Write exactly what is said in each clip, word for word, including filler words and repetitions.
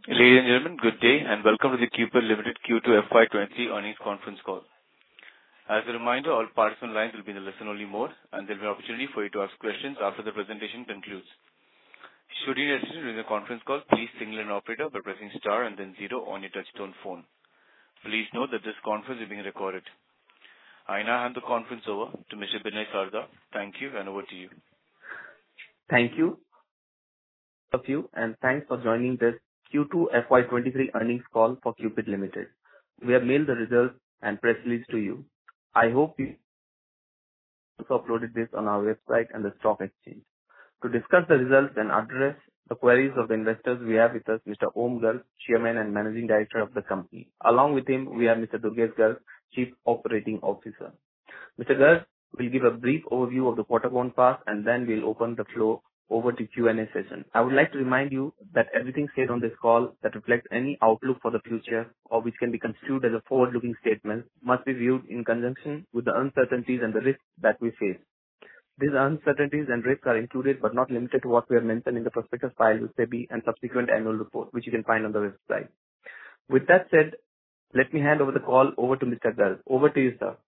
Ladies and gentlemen, good day, and welcome to the Cupid Limited Q two F Y twenty earnings conference call. As a reminder, all participant lines will be in the listen-only mode, and there'll be an opportunity for you to ask questions after the presentation concludes. Should you need assistance during the conference call, please signal an operator by pressing star and then zero on your touchtone phone. Please note that this conference is being recorded. I now hand the conference over to Mister Binay Sarda. Thank you, and over to you. Thank you, of you, and thanks for joining this Q two F Y twenty-three earnings call for Cupid Limited. We have mailed the results and press release to you. I hope you also uploaded this on our website and the stock exchange. To discuss the results and address the queries of the investors, we have with us Mister Om Garg, Chairman and Managing Director of the company. Along with him, we have Mister Durgesh Garg, Chief Operating Officer. Mister Garg will give a brief overview of the quarter gone past, and then we'll open the floor over to Q and A session. I would like to remind you that everything said on this call that reflects any outlook for the future or which can be construed as a forward-looking statement must be viewed in conjunction with the uncertainties and the risks that we face. These uncertainties and risks are included but not limited to what we have mentioned in the prospectus filed with SEBI and subsequent annual report, which you can find on the website. With that said, let me hand over the call over to Mister Garg. Over to you, sir.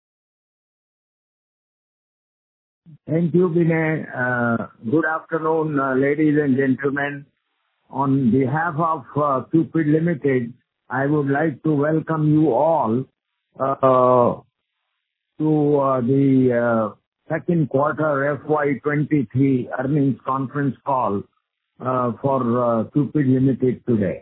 Thank you, Binay. Uh, good afternoon, uh, ladies and gentlemen. On behalf of uh, Cupid Limited, I would like to welcome you all uh, to uh, the uh, second quarter F Y twenty-three earnings conference call uh, for uh, Cupid Limited today.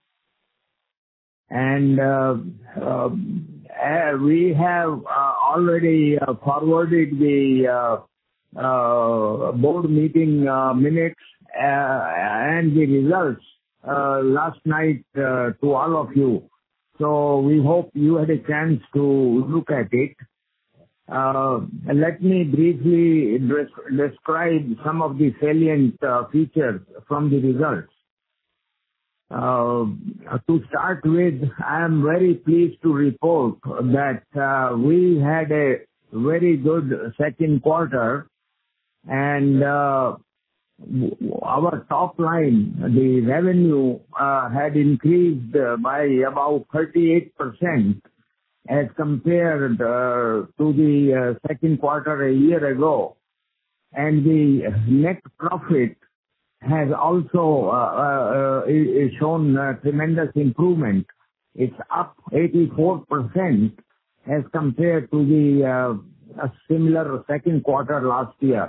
And uh, uh, uh, we have uh, already uh, forwarded the uh, uh, board meeting uh, minutes uh, and the results uh, last night uh, to all of you. So we hope you had a chance to look at it. Uh, let me briefly des- describe some of the salient uh, features from the results. Uh, to start with, I am very pleased to report that uh, we had a very good second quarter, and uh, our top line, the revenue, uh, had increased uh, by about thirty-eight percent as compared uh, to the uh, second quarter a year ago, and the net profit has also uh, uh, shown uh, tremendous improvement. It's up eighty-four percent as compared to the uh, similar second quarter last year.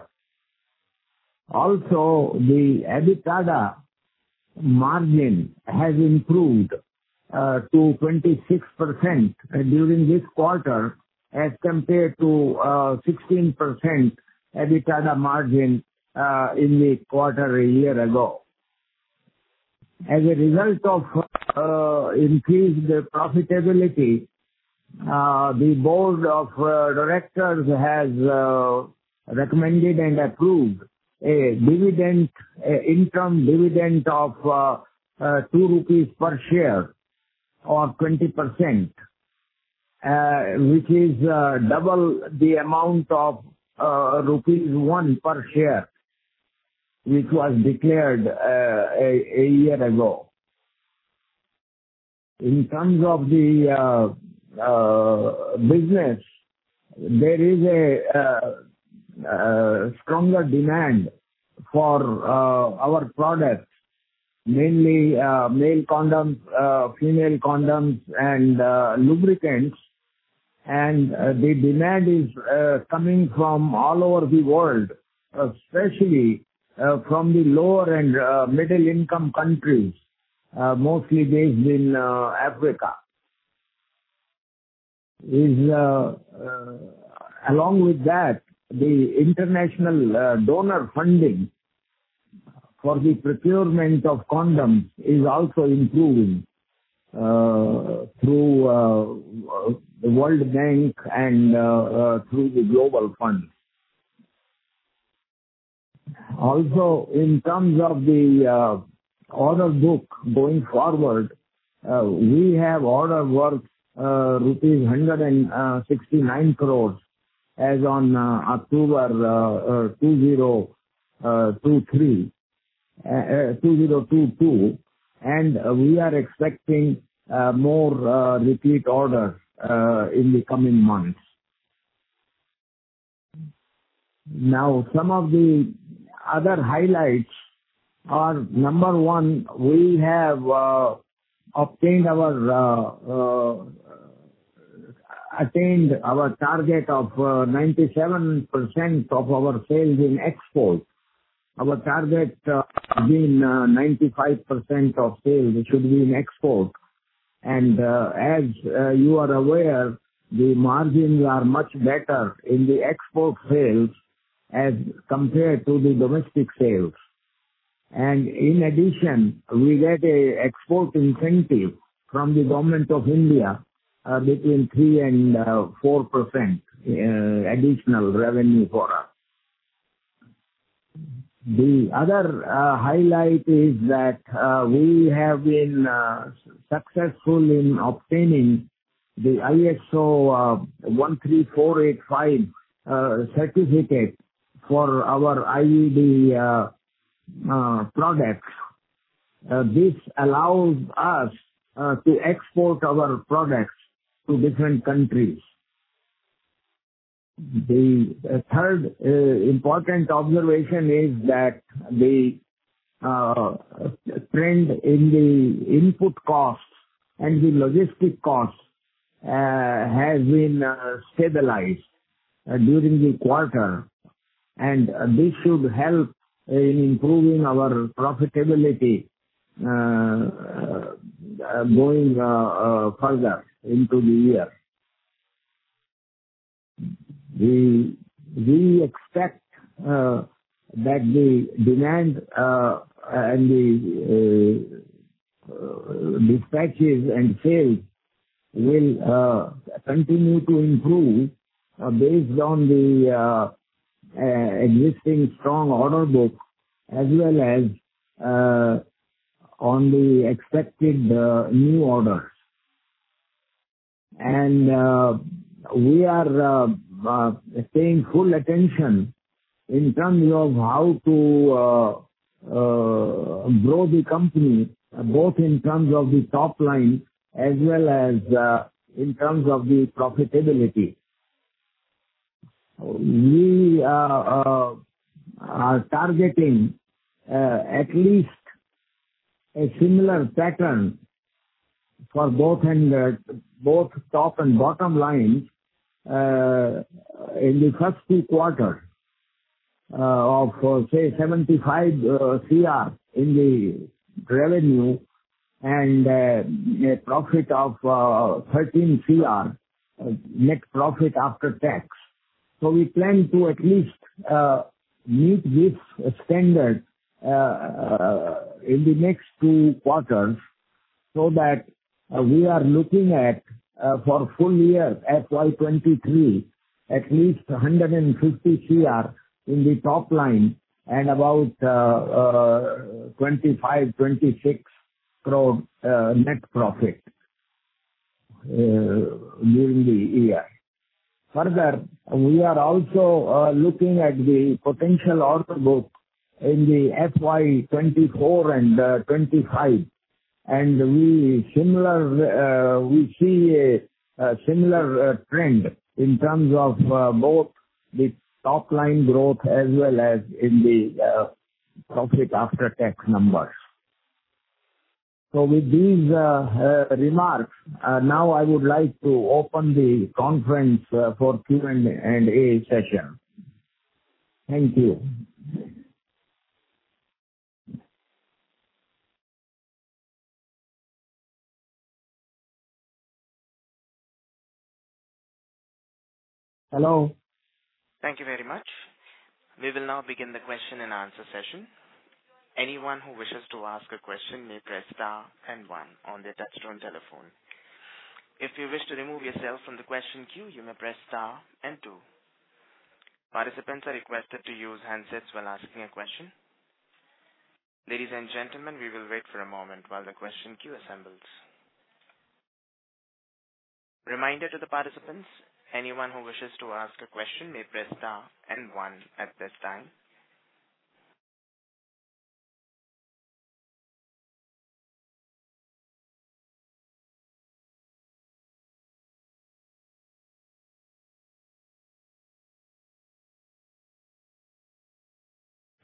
Also, the EBITDA margin has improved uh, to twenty-six percent during this quarter as compared to uh, sixteen percent EBITDA margin Uh, in the quarter a year ago. As a result of uh, increased profitability, uh, the board of uh, directors has uh, recommended and approved a dividend, a interim dividend of uh, uh, two rupees per share, or twenty percent, uh, which is uh, double the amount of uh, rupees one per share, which was declared uh, a, a year ago. In terms of the uh, uh, business, there is a uh, uh, stronger demand for uh, our products, mainly uh, male condoms, uh, female condoms, and uh, lubricants. And uh, the demand is uh, coming from all over the world, especially Uh, from the lower and uh, middle income countries, uh, mostly based in uh, Africa. Is uh, uh, along with that, the international uh, donor funding for the procurement of condoms is also improving uh, through uh, the World Bank and uh, uh, through the Global Fund. Also, in terms of the uh, order book going forward, uh, we have order worth uh, rupees one hundred sixty-nine crores as on uh, October uh, uh, two thousand twenty-three, uh, two thousand twenty-two, and uh, we are expecting uh, more uh, repeat orders uh, in the coming months. Now, some of the other highlights are, number one, we have uh, obtained our uh, uh, attained our target of uh, ninety-seven percent of our sales in export. Our target uh, being uh, ninety-five percent of sales should be in export. And uh, as uh, you are aware, the margins are much better in the export sales as compared to the domestic sales. And in addition, we get a export incentive from the government of India uh, between three and four percent uh, additional revenue for us. The other uh, highlight is that uh, we have been uh, successful in obtaining the I S O uh, one three four eight five uh, certificate for our I E D uh, uh, products. Uh, this allows us uh, to export our products to different countries. The uh, third uh, important observation is that the uh, trend in the input costs and the logistic costs uh, has been uh, stabilized uh, during the quarter, and uh, this should help in improving our profitability uh, uh, going uh, uh, further into the year. We we expect uh, that the demand uh, and the uh, uh, dispatches and sales will uh, continue to improve uh, based on the uh, uh, existing strong order book as well as uh, on the expected uh, new orders. And uh, we are uh, uh, paying full attention in terms of how to uh, uh, grow the company, uh, both in terms of the top line as well as uh, in terms of the profitability. We uh, uh, are targeting uh, at least a similar pattern for both and uh, both top and bottom lines uh, in the first two quarters uh, of uh, say seventy-five uh, C R in the revenue and uh, a profit of uh, thirteen C R uh, net profit after tax. So we plan to at least uh, meet this standard uh, uh, in the next two quarters, so that uh, we are looking at uh, for full year F Y twenty-three at least one hundred fifty C R in the top line and about uh, uh, twenty-five, twenty-six crore uh, net profit uh, during the year. Further, we are also uh, looking at the potential order book in the F Y twenty-four and uh, twenty-five, and we similar uh, we see a, a similar uh, trend in terms of uh, both the top line growth as well as in the uh, profit after tax numbers. So with these uh, uh, remarks, uh, now I would like to open the conference uh, for Q and A session. Thank you. Hello. Thank you very much. We will now begin the question and answer session. Anyone who wishes to ask a question may press star and one on their touchtone telephone. If you wish to remove yourself from the question queue, you may press star and two. Participants are requested to use handsets while asking a question. Ladies and gentlemen, we will wait for a moment while the question queue assembles. Reminder to the participants, anyone who wishes to ask a question may press star and one at this time.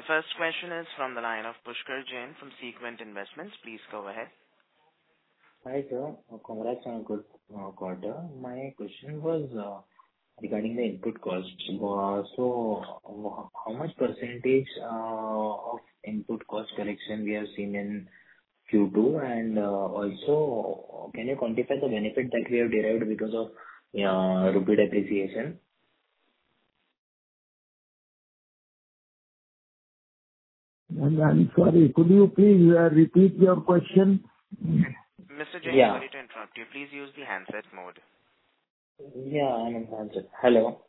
first question is from the line of Pushkar Jain from Sequent Investments. Please go ahead. Hi, sir. Uh, Congrats on a good uh, quarter. My question was uh, regarding the input cost. Uh, So uh, how much percentage uh, of input cost correction we have seen in Q two? And uh, also, can you quantify the benefit that we have derived because of uh, rupee depreciation? And I'm sorry, could you please uh, repeat your question? Mister Jain, Yeah. sorry to interrupt you. Please use the handset mode. Yeah, I'm in answer. Hello?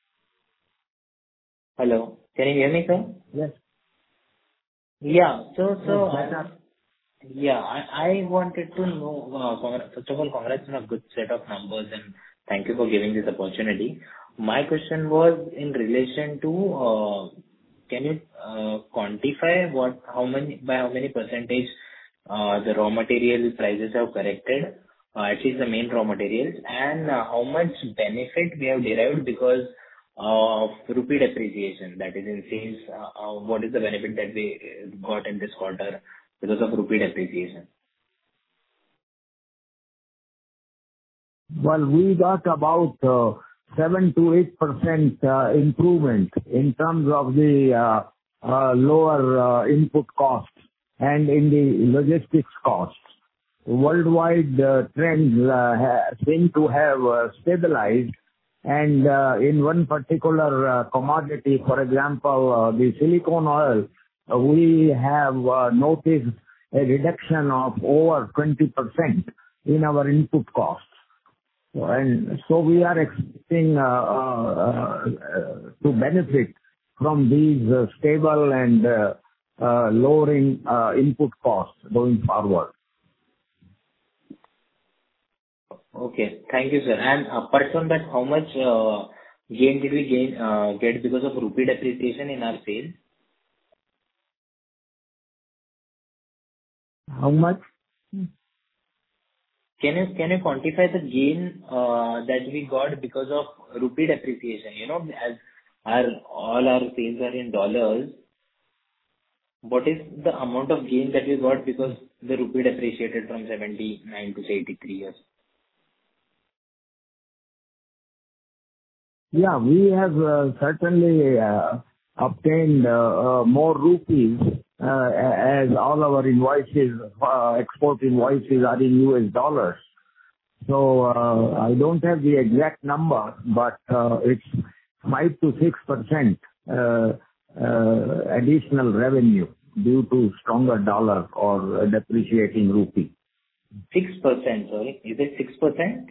Hello. Can you hear me, sir? Yes. Yeah. So, so Yes, I better. Yeah, I I wanted to know, uh congr- first of all, congrats on a good set of numbers, and thank you for giving this opportunity. My question was in relation to, uh can you uh quantify what, how many, by how many percentage, uh the raw material prices have corrected, uh at least the main raw materials, and uh how much benefit we have derived because of rupee depreciation, that is in sales, uh, uh, what is the benefit that we uh, got in this quarter because of rupee depreciation? Well, we got about uh, seven to eight percent uh, improvement in terms of the uh, uh, lower uh, input costs and in the logistics costs. Worldwide uh, trends uh, ha- seem to have uh, stabilized, and uh, in one particular uh, commodity, for example, uh, the silicone oil, uh, we have uh, noticed a reduction of over twenty percent in our input costs. And so we are expecting uh, uh, uh, to benefit from these uh, stable and uh, uh, lowering uh, input costs going forward. Okay. Thank you, sir. And apart from that, how much uh, gain did we gain uh, get because of rupee depreciation in our sales? How much? Can you can you quantify the gain uh, that we got because of rupee depreciation? You know, as our all our sales are in dollars, what is the amount of gain that we got because the rupee depreciated from seventy-nine to say eighty-three years? Yeah, we have uh, certainly uh, obtained uh, uh, more rupees uh, as all our invoices, uh, export invoices are in U S dollars. So uh, I don't have the exact number, but uh, it's five to six percent uh, uh, additional revenue due to stronger dollar or depreciating rupee. six percent, sorry. Is it six percent?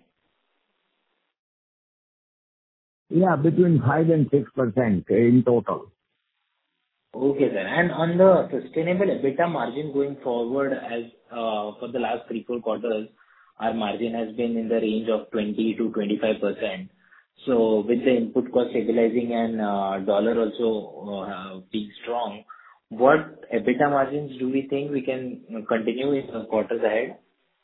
Yeah, between five and six percent in total. Okay, sir. And on the sustainable EBITDA margin going forward, as uh for the last three, four quarters, our margin has been in the range of twenty to twenty-five percent. So with the input cost stabilizing and uh dollar also uh being strong, what EBITDA margins do we think we can continue in the quarters ahead?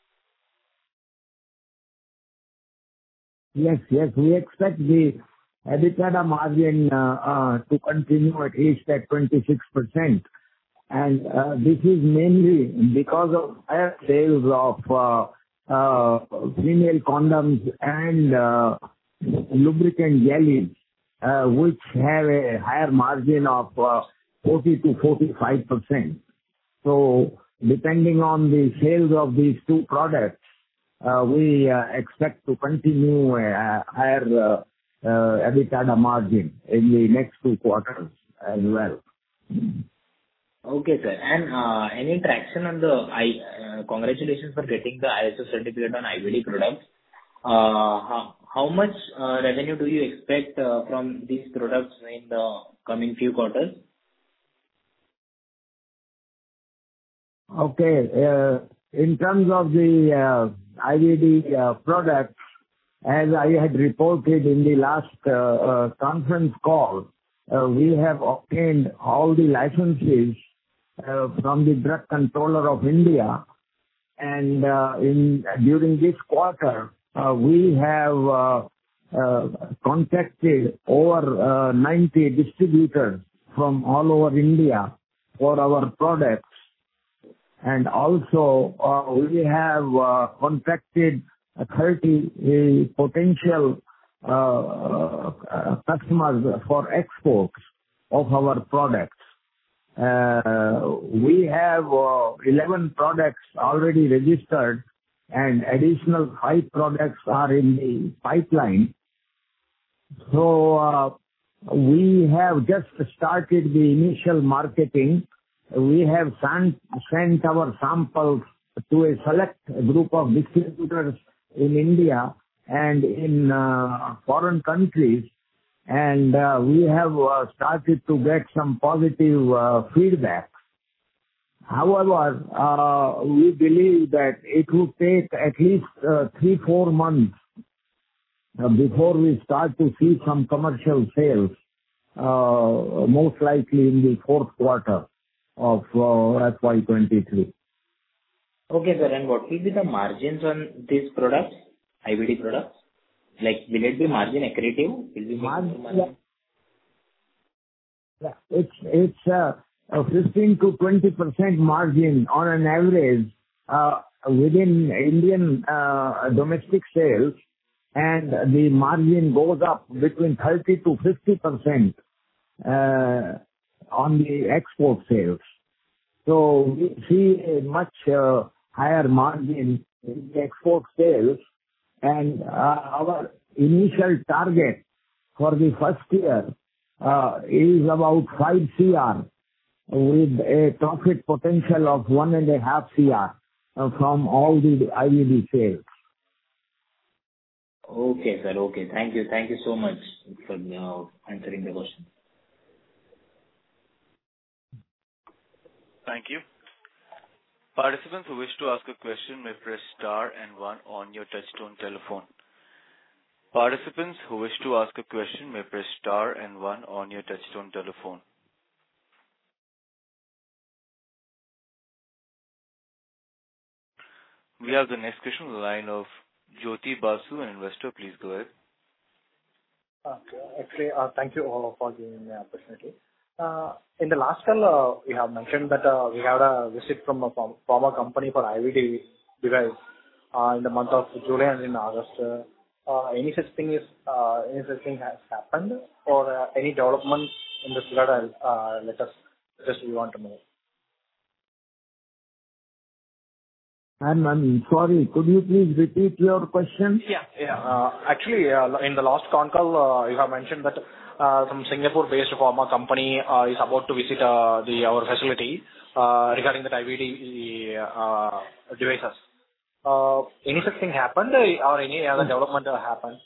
Yes, yes, we expect the EBITDA margin uh, uh, to continue at least at twenty-six percent. And uh, this is mainly because of higher sales of uh, uh, female condoms and uh, lubricant jellies, uh, which have a higher margin of uh, forty to forty-five percent. So depending on the sales of these two products, uh, we uh, expect to continue a higher uh, uh, EBITDA margin in the next two quarters as well. Okay, sir. And uh any traction on the I uh congratulations for getting the I S O certificate on I V D products. Uh How how much uh revenue do you expect uh from these products in the coming few quarters? Okay. uh, In terms of the uh, I V D uh, products, as I had reported in the last uh, uh, conference call, uh, we have obtained all the licenses uh, from the Drug Controller of India. And uh, in during this quarter, uh, we have uh, uh, contacted over uh, ninety distributors from all over India for our products. And also, uh, we have uh, contracted thirty uh, potential uh, uh, customers for exports of our products. Uh, we have uh, eleven products already registered and additional five products are in the pipeline. So uh, we have just started the initial marketing. We have sent, sent our samples to a select group of distributors in India and in uh, foreign countries, and uh, we have uh, started to get some positive uh, feedback. However, uh, we believe that it will take at least uh, three, four months uh, before we start to see some commercial sales, uh, most likely in the fourth quarter of uh, F Y twenty-three. Okay, sir. And what will be the margins on these products, I V D products? Like, will it be margin accretive? Will we make Margin, more margin? Yeah, it's it's uh, a fifteen to twenty percent margin on an average uh, within Indian uh, domestic sales, and the margin goes up between thirty to fifty percent uh, on the export sales. So we see a much uh, higher margin in the export sales, and uh, our initial target for the first year uh, is about five C R with a profit potential of one and a half C R uh, from all the I V D sales. Okay, sir. Okay. Thank you. Thank you so much for uh, answering the question. Thank you. Participants who wish to ask a question may press star and one on your touchtone telephone. Participants who wish to ask a question may press star and one on your touchtone telephone. We have the next question on the line of Jyoti Basu, an investor. Please go ahead. Okay. Actually, uh, thank you all for giving me the opportunity. Uh, in the last call, uh, we have mentioned that uh, we had a visit from a pharma pharma company for I V D device uh, in the month of July and in August. Uh, uh, any such thing is uh, any such thing has happened, or uh, any development in this regard? Uh, let us just we want to know. I'm, I'm sorry, could you please repeat your question? Yeah, yeah. Uh, actually, uh, in the last con call, uh, you have mentioned that uh, some Singapore-based pharma company uh, is about to visit uh, the our facility uh, regarding the I V D uh, devices. Uh, any such thing happened, uh, or any other development uh, happened?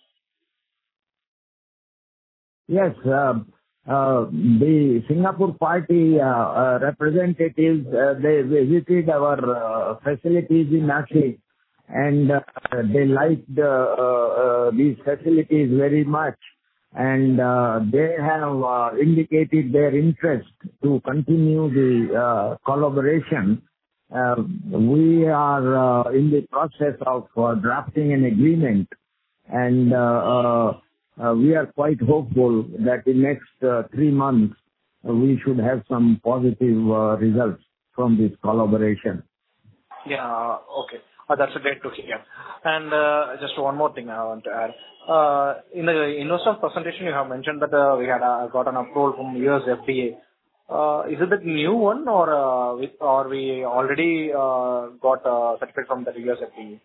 Yes, uh, uh, the Singapore party uh, uh, representatives, uh, they visited our uh, facilities in Nashik, and uh, they liked uh, uh, these facilities very much, and uh, they have uh, indicated their interest to continue the uh, collaboration. Uh, we are uh, in the process of uh, drafting an agreement, and uh, uh, Uh, we are quite hopeful that in next uh, three months uh, we should have some positive uh, results from this collaboration. Yeah, okay. Uh, that's great to hear. And uh, just one more thing I want to add. Uh, in the investor presentation, you have mentioned that uh, we had uh, got an approval from U S F D A. Uh, is it the new one, or uh, we, or we already uh, got a certificate from the U S F D A?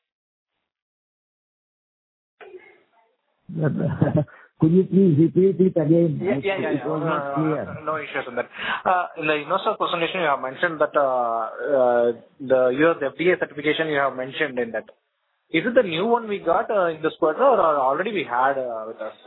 Could you please repeat it again? Yeah, yeah, yeah. It was yeah. not clear. Uh, no issues in that. Uh, in the investor presentation, you have mentioned that uh, uh, the U S F D A certification you have mentioned in that. Is it the new one we got uh, in this quarter, or already we had uh, with us?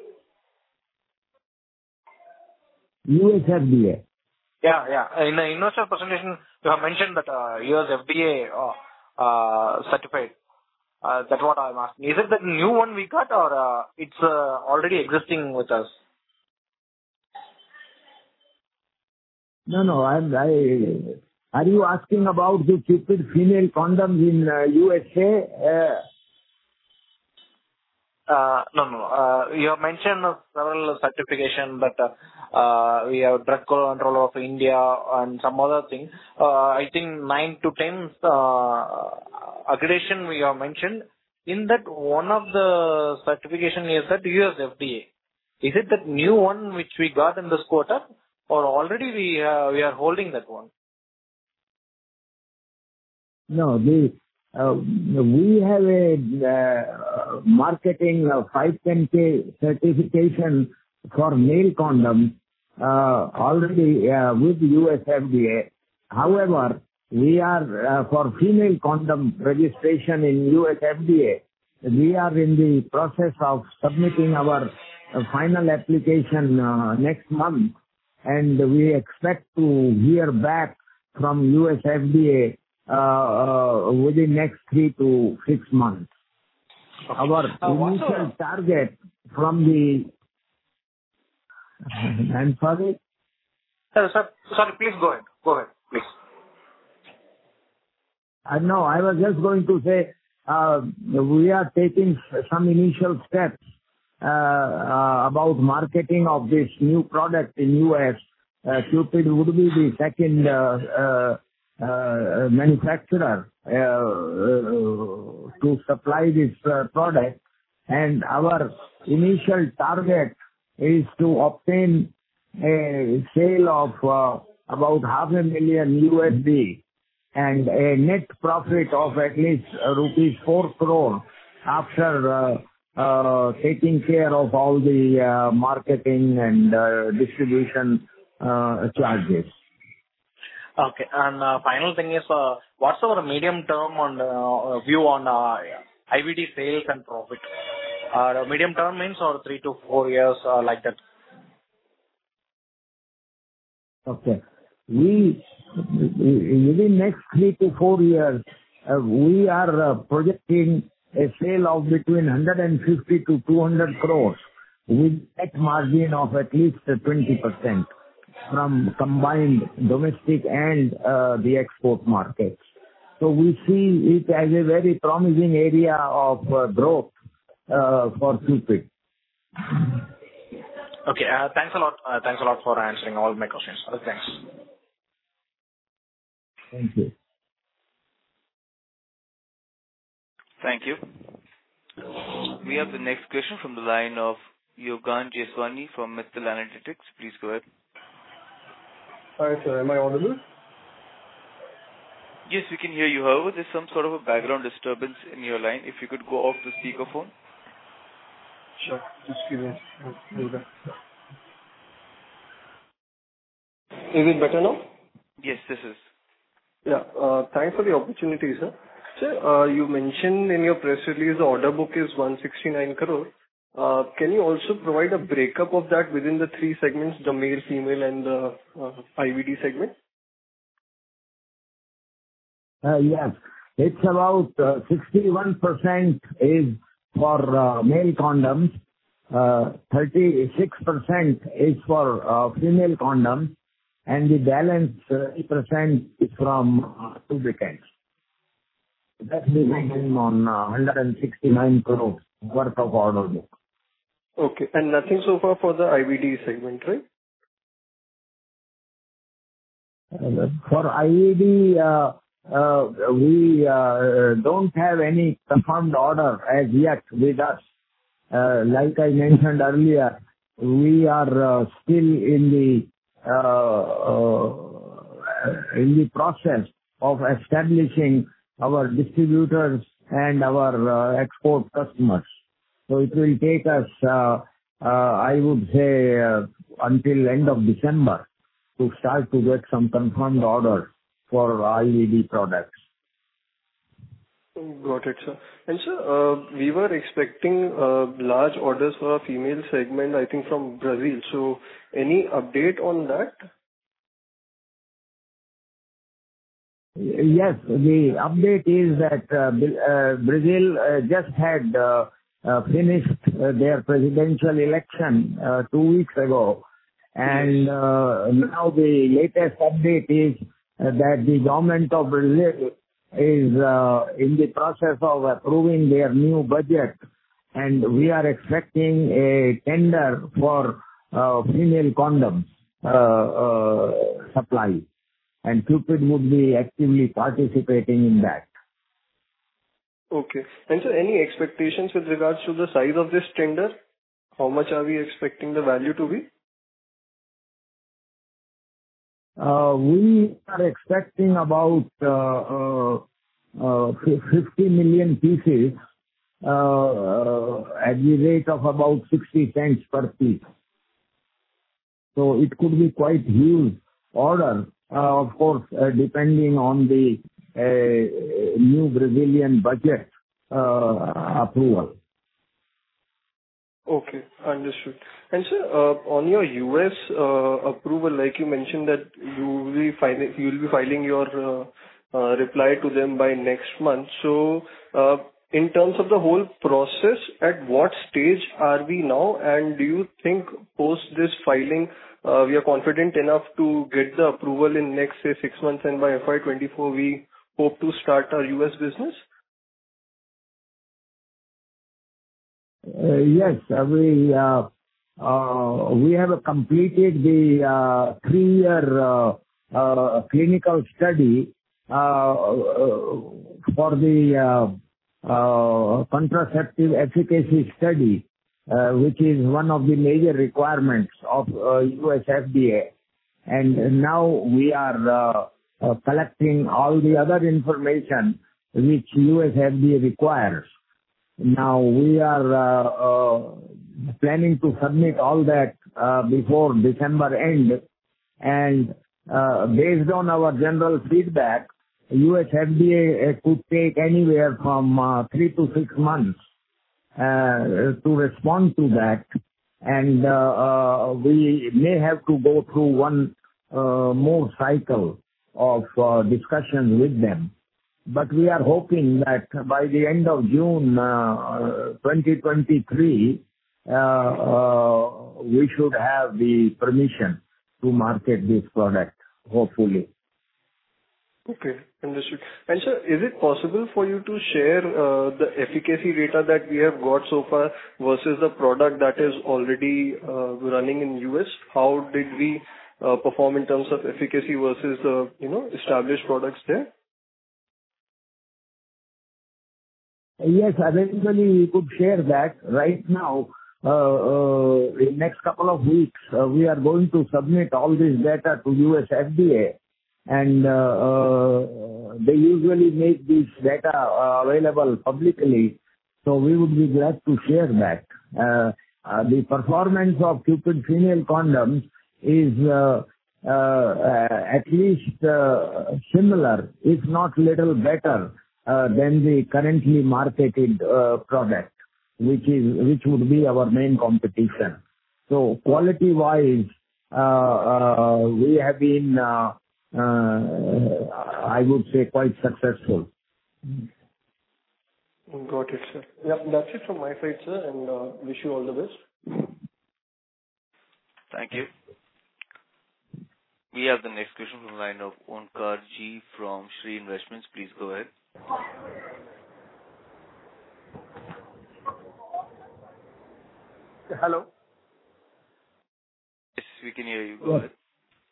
U S F D A. Yeah, yeah. In the investor presentation, you have mentioned that uh, U S F D A uh, uh, certified. Uh, that's what I'm asking. Is it the new one we got, or uh, it's uh, already existing with us? No, no. I'm, I, are you asking about the Cupid female condoms in uh, U S A? Uh, Uh, No, no. uh, You have mentioned uh, several certification that uh, uh, we have Drug Control of India and some other thing. Uh, I think nine to ten uh, accreditation we have mentioned. In that, one of the certification is that U S F D A. Is it that new one which we got in this quarter, or already we uh, we are holding that one? No, the uh, we have a uh, marketing uh, five ten K certification for male condoms uh, already uh, with U S F D A. However, we are uh, for female condom registration in U S F D A. We are in the process of submitting our uh, final application uh, next month, and we expect to hear back from U S F D A uh, uh, within next three to six months. Okay. Our Uh, what's initial our- target from the... I'm sorry? Sir, sir, sorry, please go ahead. Go ahead, please. Uh, No, I was just going to say, uh, we are taking some initial steps uh, uh, about marketing of this new product in U S. Uh, Cupid would be the second uh, uh, uh, manufacturer uh, uh, to supply this uh, product, and our initial target is to obtain a sale of uh, about half a million U S D and a net profit of at least uh, rupees four crore after uh, uh, taking care of all the uh, marketing and uh, distribution uh, charges. Okay. And uh, final thing is, uh, what's our medium term on uh, view on uh, I V D sales and profit? Uh, medium term means or three to four years, uh, like that. Okay. We, within next three to four years, uh, we are uh, projecting a sale of between one hundred fifty to two hundred crores with net margin of at least uh, twenty percent from combined domestic and uh, the export markets. So we see it as a very promising area of uh, growth uh, for Cupid. Okay. Uh, thanks a lot. Uh, thanks a lot for answering all my questions. Uh, thanks. Thank you. Thank you. We have the next question from the line of Yogan Jeswani from Mittal Analytics. Please go ahead. Hi, sir. Am I audible? Yes, we can hear you. However, there's some sort of a background disturbance in your line. If you could go off the speakerphone. Sure. Just give me a second. Is it better now? Yes, this is. Yeah. Uh, thanks for the opportunity, sir. Sir, uh, you mentioned in your press release the order book is one hundred sixty-nine crore. Uh, can you also provide a breakup of that within the three segments, the male, female, and the uh, I V D segment? Uh, Yes. It's about uh, sixty-one percent is for uh, male condoms, uh, thirty-six percent is for uh, female condoms, and the balance thirty percent is from uh, lubricants. That's the volume on uh, one hundred sixty-nine crores worth of order book. Okay. And nothing so far for the I V D segment, right? Uh, For I E D, uh, uh, we uh, don't have any confirmed order as yet with us. Uh, Like I mentioned earlier, we are uh, still in the uh, uh, in the process of establishing our distributors and our uh, export customers. So it will take us, uh, uh, I would say, uh, until end of December to start to get some confirmed orders for I V D products. Got it, sir. And sir, uh, we were expecting uh, large orders for our female segment, I think from Brazil. So any update on that? Yes, the update is that uh, Bil- uh, Brazil uh, just had uh, uh, finished uh, their presidential election uh, two weeks ago. And uh, now the latest update is uh, that the government of Brazil is uh, in the process of approving their new budget, and we are expecting a tender for uh, female condoms uh, uh, supply, and Cupid would be actively participating in that. Okay. And so any expectations with regards to the size of this tender? How much are we expecting the value to be? Uh, we are expecting about uh, uh, uh, fifty million pieces uh, uh, at the rate of about sixty cents per piece. So it could be quite huge order, uh, of course, uh, depending on the uh, new Brazilian budget uh, approval. Okay, understood. And sir, uh, on your U S uh, approval, like you mentioned that you will be filing, you will be filing your uh, uh, reply to them by next month. So, uh, in terms of the whole process, at what stage are we now? And do you think post this filing, uh, we are confident enough to get the approval in next, say, six months, and by F Y twenty-four, we hope to start our U S business? Uh, Yes, uh, we uh, uh, we have completed the uh, three-year uh, uh, clinical study uh, uh, for the uh, uh, contraceptive efficacy study, uh, which is one of the major requirements of uh, U S F D A. And now we are uh, uh, collecting all the other information which U S F D A requires. Now we are uh, uh, planning to submit all that uh, before December end, and uh, based on our general feedback, U S F D A could take anywhere from uh, three to six months uh, to respond to that, and uh, uh, we may have to go through one uh, more cycle of uh, discussions with them. But we are hoping that by the end of June uh, twenty twenty-three, uh, uh, we should have the permission to market this product, hopefully. Okay, understood. And sir, is it possible for you to share uh, the efficacy data that we have got so far versus the product that is already uh, running in U S? How did we uh, perform in terms of efficacy versus the, you know, established products there? Yes, eventually we could share that. Right now, uh, uh, in next couple of weeks, uh, we are going to submit all this data to U S F D A, and uh, uh, they usually make this data uh, available publicly, so we would be glad to share that. Uh, uh, the performance of Cupid female condoms is uh, uh, at least uh, similar, if not little better, Uh, than the currently marketed uh, product, which is which would be our main competition. So quality-wise, uh, uh, we have been, uh, uh, I would say, quite successful. Got it, sir. Yeah, that's it from my side, sir, and uh, wish you all the best. Thank you. We have the next question from the line of Onkar G from Shree Investments. Please go ahead. Hello. Yes, we can hear you. Go Yes. ahead.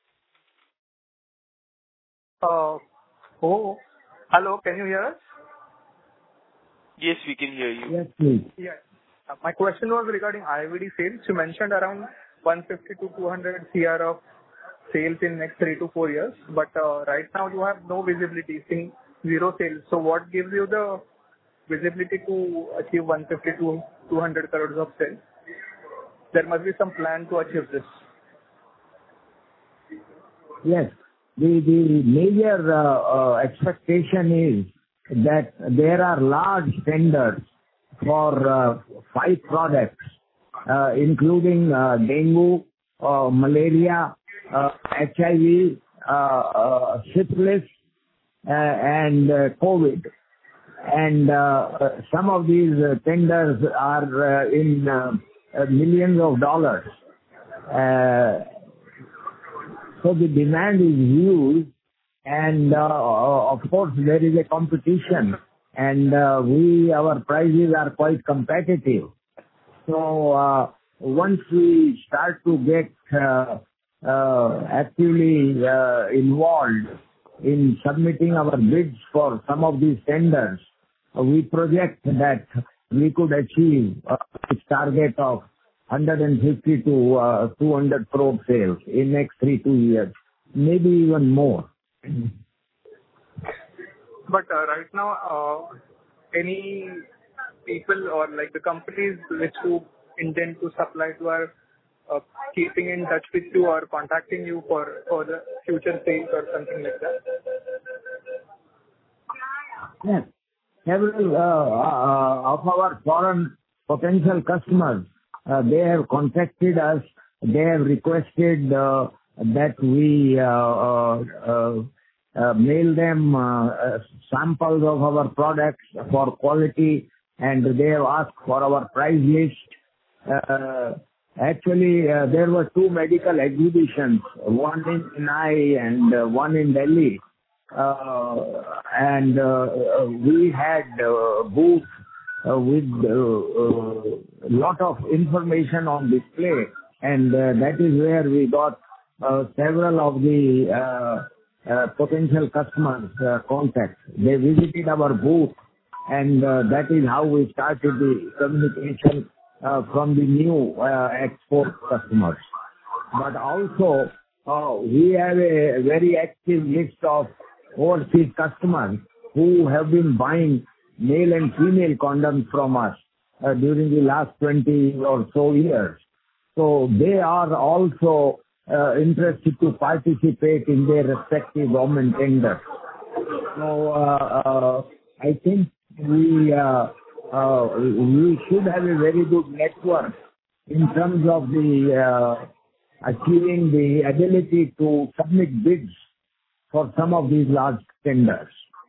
Uh, oh, hello. Can you hear us? Yes, we can hear you. Yes, please. Yes. Uh, my question was regarding I V D sales. You mentioned around one fifty to two hundred crore of sales in next three to four years, but uh, right now you have no visibility, seeing zero sales. So what gives you the visibility to achieve one fifty to two hundred crores of sales? There must be some plan to achieve this. Yes. The the major uh, uh, expectation is that there are large tenders for uh, five products, uh, including uh, dengue, uh, malaria, uh, H I V, uh, uh, syphilis, uh, and uh, COVID. And uh, some of these uh, tenders are uh, in uh, uh, millions of dollars. Uh, so the demand is huge, and uh, of course there is a competition and uh, we our prices are quite competitive. So uh, once we start to get uh, uh, actively uh, involved in submitting our bids for some of these tenders, uh, we project that we could achieve uh, this target of one hundred fifty to uh, two hundred crore sales in next three two years, maybe even more. But uh, right now, uh, any people or like the companies which you intend to supply to are uh, keeping in touch with you or contacting you for, for the future sales or something like that? Yes. Several uh, uh, of our foreign potential customers, uh, they have contacted us. They have requested uh, that we uh, uh, uh, uh, mail them uh, uh, samples of our products for quality, and they have asked for our price list. Uh, actually, uh, there were two medical exhibitions, one in Chennai and uh, one in Delhi. Uh, and uh, we had uh, booth uh, with a uh, uh, lot of information on display, and uh, that is where we got uh, several of the uh, uh, potential customers uh, contacts. They visited our booth, and uh, that is how we started the communication uh, from the new uh, export customers. But also, uh, we have a very active list of overseas customers who have been buying male and female condoms from us uh, during the last twenty or so years. So they are also uh, interested to participate in their respective government tenders. So uh, uh, I think we uh, uh, we should have a very good network in terms of the uh, achieving the ability to submit bids for some of these large tenders.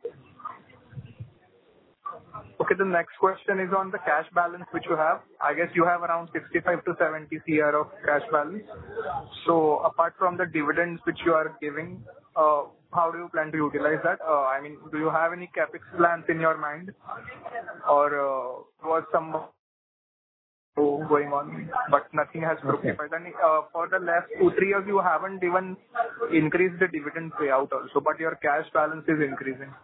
Okay, the next question is on the cash balance which you have. I guess you have around sixty-five to seventy crore of cash balance. So apart from the dividends which you are giving, uh, how do you plan to utilize that? Uh, I mean, do you have any capex plans in your mind, or uh, was some going on, but nothing has fructified? Okay. And uh, for the last two, three years, you haven't even increased the dividend payout also, but your cash balance is increasing.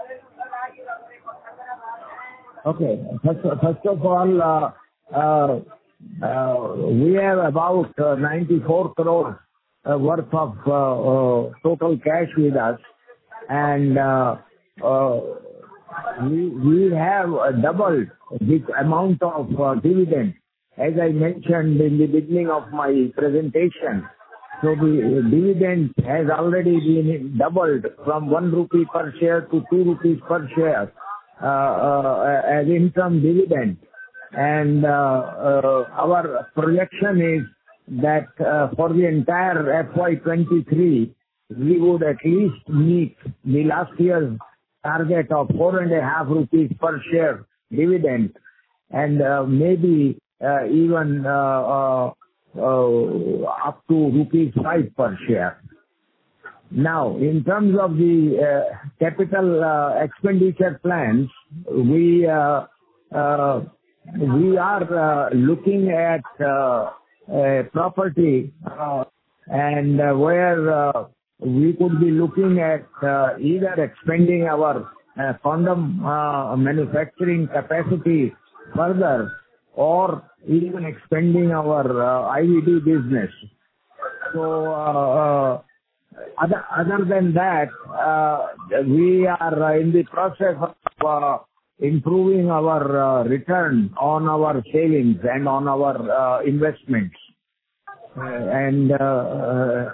Okay. First, first of all, uh, uh, uh, we have about uh, ninety-four crores uh, worth of uh, uh, total cash with us, and uh, uh, we, we have uh, doubled this amount of uh, dividend. As I mentioned in the beginning of my presentation, so the dividend has already been doubled from one rupee per share to two rupees per share uh, uh, as interim dividend. And uh, uh, our projection is that uh, for the entire F Y twenty-three, we would at least meet the last year's target of four and a half rupees per share dividend, and uh, maybe Uh, even uh, uh, uh, up to rupees five per share. Now, in terms of the uh, capital uh, expenditure plans, we uh, uh, we are uh, looking at uh, a property uh, and uh, where uh, we could be looking at uh, either expanding our uh, condom uh, manufacturing capacity further, or even expanding our uh, I V D business. So, uh, uh, other, other than that, uh, we are uh, in the process of uh, improving our uh, return on our savings and on our uh, investments. Uh, and uh, uh,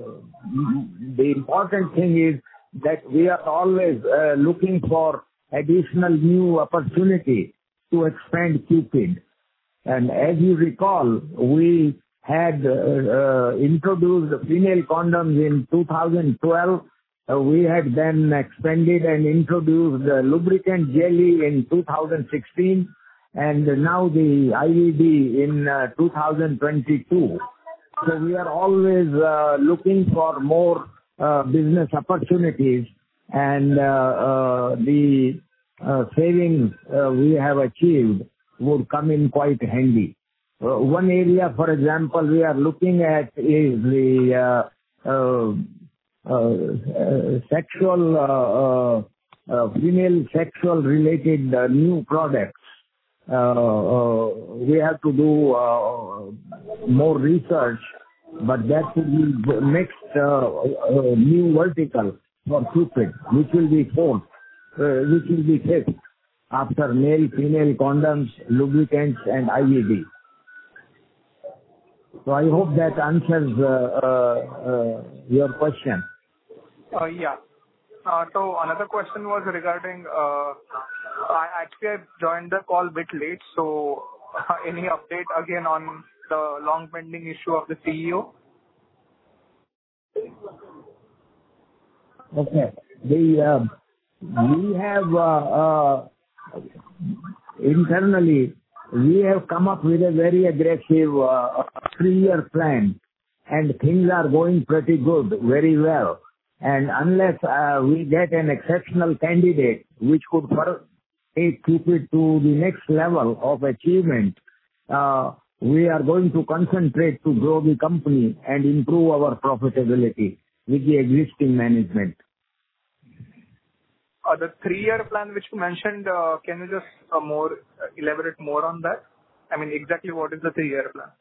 the important thing is that we are always uh, looking for additional new opportunity to expand Cupid. And as you recall, we had uh, uh, introduced female condoms in two thousand twelve. Uh, we had then expanded and introduced the lubricant jelly in two thousand sixteen, and now the I V D in uh, two thousand twenty-two. So we are always uh, looking for more uh, business opportunities, and uh, uh, the uh, savings uh, we have achieved would come in quite handy. Uh, one area, for example, we are looking at is the uh, uh, uh, uh, sexual, uh, uh, uh, female sexual related uh, new products. Uh, uh, we have to do uh, more research, but that will be next uh, uh, new vertical for Cupid, which will be fourth, uh, which will be fifth after male, female condoms, lubricants, and I V D. So I hope that answers uh, uh, uh, your question. Uh, yeah. Uh, so another question was regarding, uh, I actually I joined the call a bit late, so uh, any update again on the long pending issue of the C E O? Okay. The, uh, we have uh, uh, internally, we have come up with a very aggressive uh, three-year plan, and things are going pretty good, very well. And unless uh, we get an exceptional candidate which could further take Cupid to the next level of achievement, uh, we are going to concentrate to grow the company and improve our profitability with the existing management. Uh, the three-year plan which you mentioned, uh, can you just uh, more uh, elaborate more on that? I mean, exactly what is the three-year plan?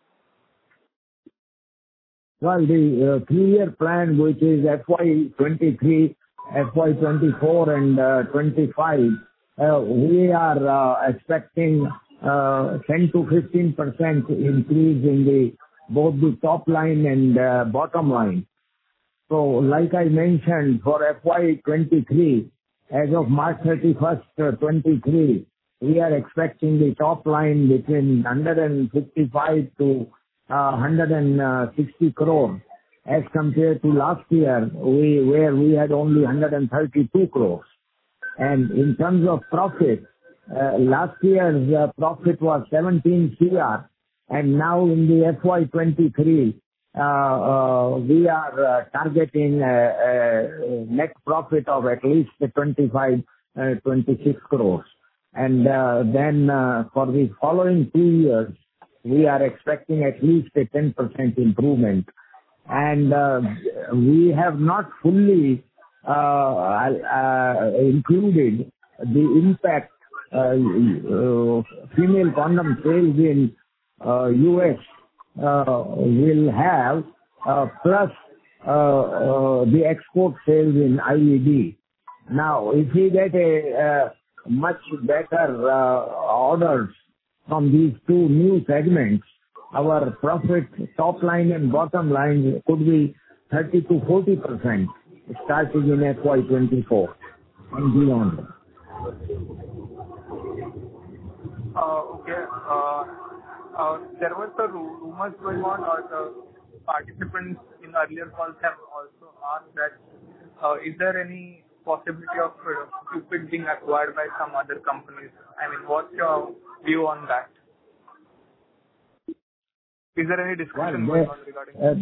Well, the uh, three-year plan, which is F Y twenty-three, F Y twenty-four, and uh, twenty-five, uh, we are uh, expecting uh, ten to fifteen percent increase in the both the top line and uh, bottom line. So, like I mentioned, for F Y twenty-three, as of March thirty-first, twenty-three, we are expecting the top line between one hundred fifty-five to uh, one hundred sixty crore, as compared to last year, we where we had only one hundred thirty-two crores. And in terms of profit, uh, last year's uh, profit was seventeen crore, and now in the F Y twenty-three, Uh, uh, we are uh, targeting a, a net profit of at least twenty-five, uh, twenty-six crores. And uh, then uh, for the following two years, we are expecting at least a ten percent improvement. And uh, we have not fully uh, uh, included the impact uh, uh, female condom sales in uh, U S Uh, will have uh, plus uh, uh, the export sales in I V D. Now, if we get a uh, much better uh, orders from these two new segments, our profit top line and bottom line could be thirty to forty percent starting in F Y twenty-four and beyond. Uh, okay. Uh, Uh, there was the ru- rumors going on, or the participants in earlier calls have also asked that uh, is there any possibility of uh, Cupid being acquired by some other companies? I mean, what's your view on that? Is there any discussion well, going on regarding uh,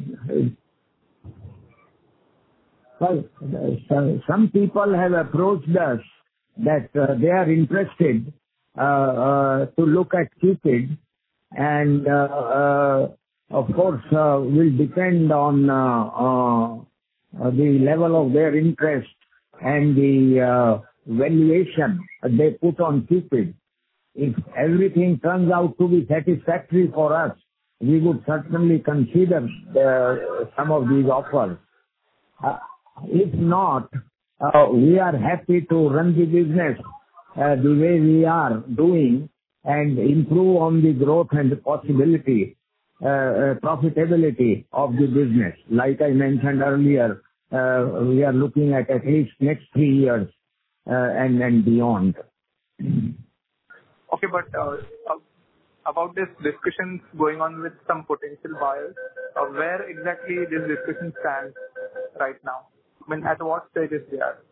Well, uh, some, some people have approached us that uh, they are interested uh, uh, to look at Cupid. And, uh, uh, of course, uh, will depend on uh, uh, the level of their interest and the uh, valuation they put on Cupid. If everything turns out to be satisfactory for us, we would certainly consider uh, some of these offers. Uh, if not, uh, we are happy to run the business uh, the way we are doing, and improve on the growth and the possibility, uh, uh, profitability of the business. Like I mentioned earlier, uh, we are looking at at least next three years uh, and and beyond. Okay, but uh, uh, about this discussions going on with some potential buyers, uh, where exactly this discussion stands right now? I mean, at what stages they are?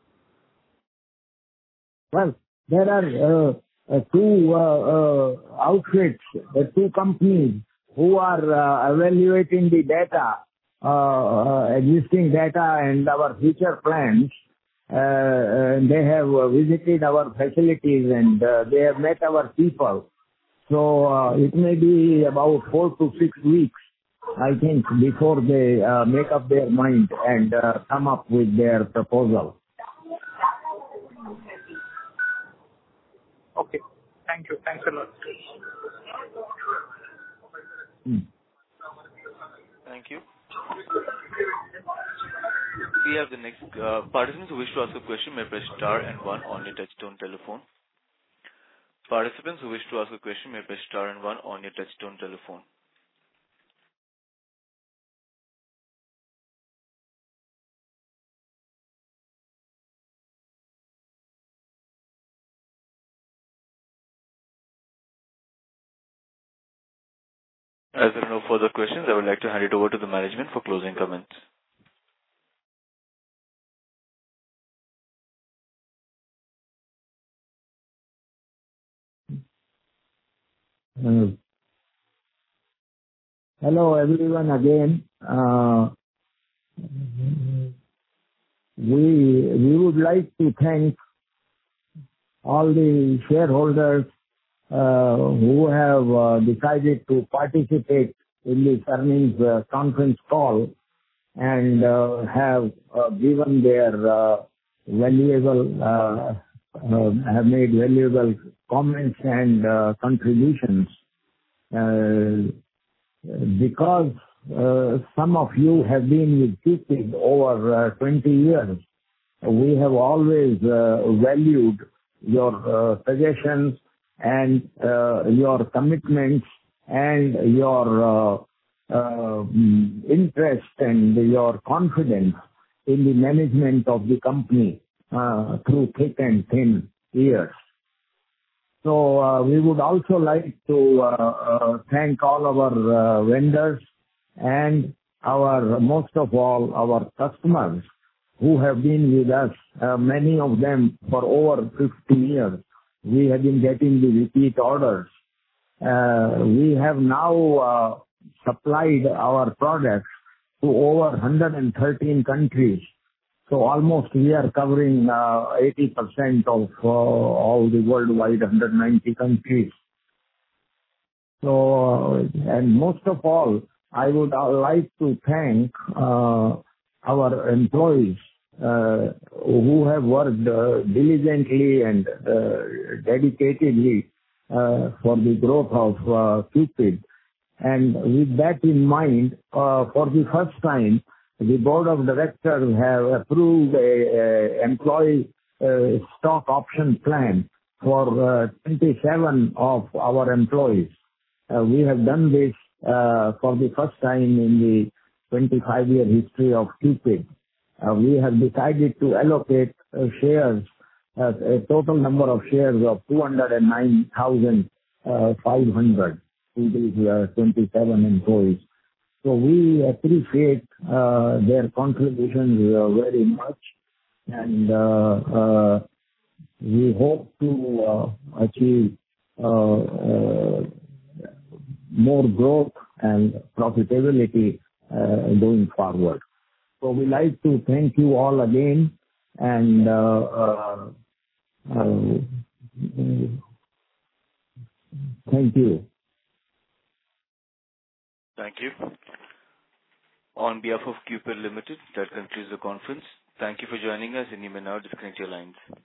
Well, there are uh, Uh, two uh, uh, outfits, uh, two companies who are uh, evaluating the data, uh, uh, existing data and our future plans. Uh, uh, and they have uh, visited our facilities and uh, they have met our people. So uh, it may be about four to six weeks, I think, before they uh, make up their mind and uh, come up with their proposal. Okay. Thank you. Thanks a lot. Hmm. Thank you. We have the next uh, participants who wish to ask a question may press star and one on your touchtone telephone. Participants who wish to ask a question may press star and one on your touchtone telephone. As there are no further questions, I would like to hand it over to the management for closing comments. Uh, hello everyone again. Uh, we we would like to thank all the shareholders uh, who have uh, decided to participate in this earnings uh, conference call and uh, have uh, given their uh, valuable, uh, uh, have made valuable comments and uh, contributions. Uh, because uh, some of you have been with Cupid over uh, twenty years, we have always uh, valued your uh, suggestions and uh, your commitments and your uh, uh, interest and your confidence in the management of the company uh, through thick and thin years. So uh, we would also like to uh, uh, thank all our uh, vendors and our, most of all, our customers who have been with us, uh, many of them for over fifty years. We have been getting the repeat orders. Uh, we have now uh, supplied our products to over one hundred thirteen countries. So almost we are covering uh, eighty percent of uh, all the worldwide one hundred ninety countries. So, uh, and most of all, I would uh, like to thank uh, our employees uh, who have worked uh, diligently and uh, dedicatedly uh, for the growth of uh, Cupid. And with that in mind, uh, for the first time, the board of directors have approved a, a employee uh, stock option plan for uh, twenty-seven of our employees. Uh, we have done this uh, for the first time in the twenty-five year history of Cupid. Uh, we have decided to allocate uh, shares, uh, a total number of shares of two hundred nine thousand five hundred to these uh, twenty-seven employees. So we appreciate uh, their contributions uh, very much, and uh, uh, we hope to uh, achieve uh, uh, more growth and profitability uh, going forward. So we like to thank you all again, and uh, uh, uh, thank you. Thank you. On behalf of Cupid Limited, that concludes the conference. Thank you for joining us, and you may now disconnect your lines.